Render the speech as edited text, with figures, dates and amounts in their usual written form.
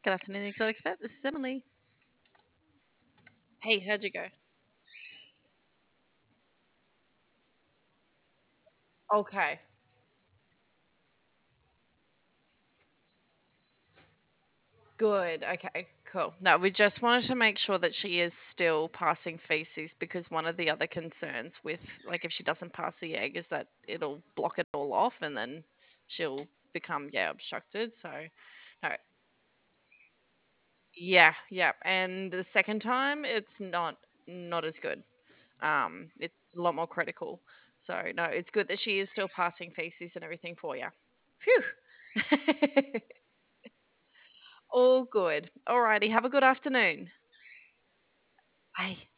Good afternoon, Exotic Vet. This is Emily. Hey, how'd you go? Okay. Good. Okay, cool. No, we just wanted to make sure that she is still passing feces because one of the other concerns with, like, if she doesn't pass the egg is that it'll block it all off and then she'll become, obstructed. So, no. Yeah. And the second time, it's not as good. It's a lot more critical. So, no, it's good that she is still passing feces and everything for you. Phew. All good. Alrighty. Have a good afternoon. Bye.